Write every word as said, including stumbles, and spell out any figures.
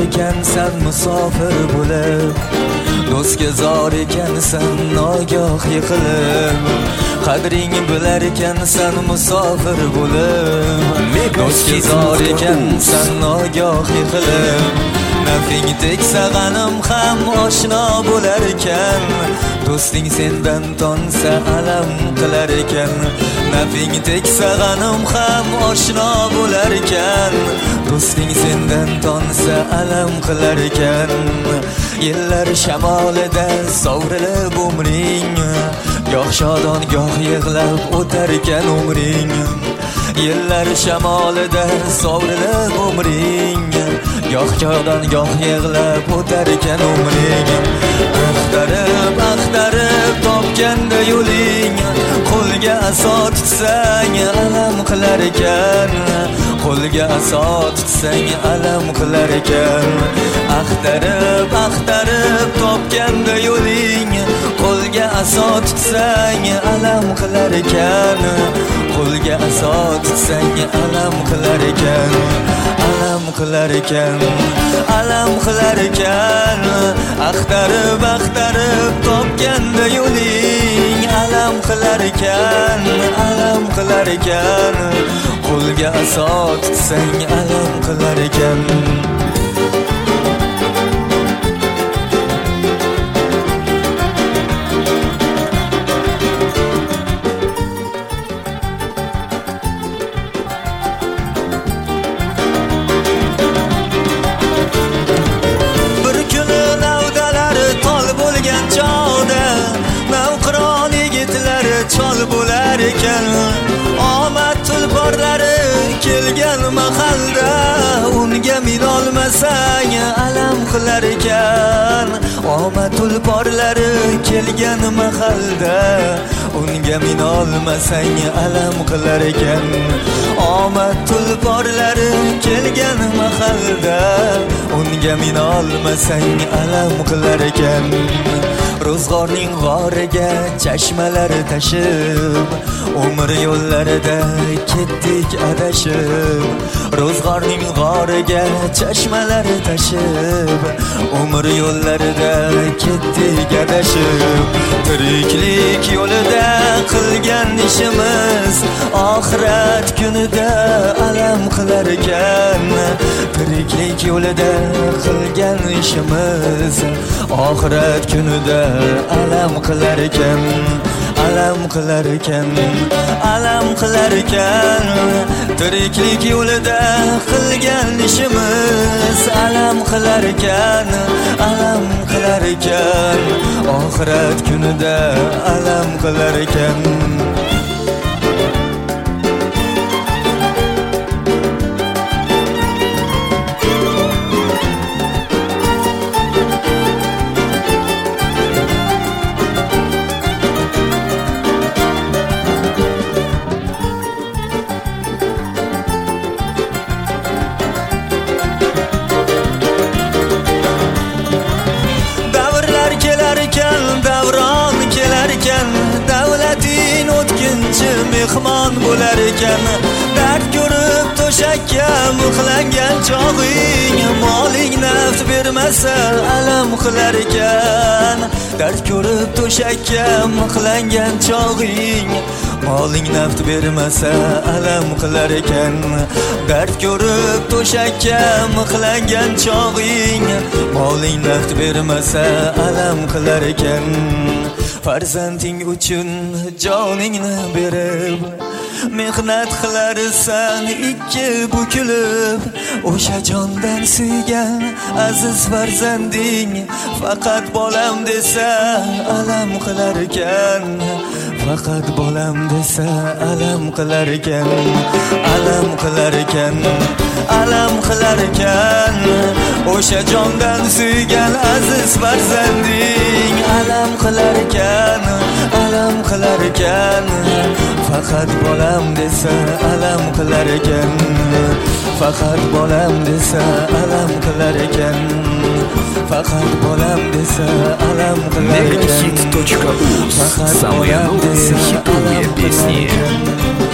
ekansan musofir bo'lib, do'stga zor ekansan nogoh yiqilib, qadring bilar ekansan musofir bo'lib, do'stga zor ekansan nogoh yiqilib, nafing tegsa g'anim ham oshno bo'lar ekan, do'sting sendan tonsa alam qilar ekan, nafing tegsa g'anim ham oshno bo'lar ekan, do'sting sendan tonsa alam qilar ekan. Yillar shamolida sovrilib umring, goh shodon goh yig'lab o'tar ekan umring. Yillar shamolida sovrilib umring, goh shodon goh yig'lab o'tar ekan umring. Axtarib axtarib topganda yo'ling, qo'lga aso tutsang alam qilar ekan, qo'lga aso tutsang alam qilar ekan. Axtarib axtarib topganda yo'ling, qo'lga aso tutsang alam qilar ekan, qo'lga aso tutsang alam qilar ekan, alam qilar ekan, alam qilar ekan. Axtarib axtarib topganda yo'ling, alam qilar ekan, alam qilar ekan, qo'lga aso tutsang alam qilar ekan. Chol bo'lar ekan, omad tulporlari kelgan mahalda, unga minolmasang alam qilar ekan. Omad tulporlari kelgan mahalda, unga minolmasang alam qilar ekan. Omad tulporlari kelgan mahalda, unga minolmasang alam qilar ekan. Ro'zg'orning g'origa chashmalar tashib, umr yo'llarida ketdik adashib. Ro'zg'orning g'origa chashmalar tashib, umr yo'llarida ketdik adashib. Tiriklik yo'lida qilgan ishimiz, oxirat kunida alam qilar ekan. Tiriklik yo'lida qilgan ishimiz, oxirat kunida alam qilar ekan, alam qilar ekan, alam qilar ekan. Tiriklik yo'lida qilgan ishimiz, alam qilar ekan, alam qilar ekan, oxirat kunida alam qilar ekan. Davron kelar ekan, davlating o'tkinchi mehmon bo'lar ekan. Dard ko'rib to'shakka mixlangan chog'ing, moling naft bermasa alam qilar ekan. Dard ko'rib to'shakka mixlangan chog'ing, moling naft bermasa alam qilar ekan. Dard ko'rib to'shakka mixlangan chog'ing, moling naft bermasa alam qilar ekan. Farzanding uchun joningni berib, mehnat qilarsan ikki bukilib. O'sha jondan suygan aziz farzanding faqat bolam desa alam qilar ekan, faqat bolam desa alam qilar ekan, alam qilar ekan, alam qilar ekan. O'sha jondan suygan aziz farzanding alam qilar ekan, alam qilar ekan, faqat bolam desa alam qilar ekan, faqat bolam desa alam qilar ekan, faqat bolam desa alam qilar ekan. Мегахит точка уз. Самые новые хитовые песни.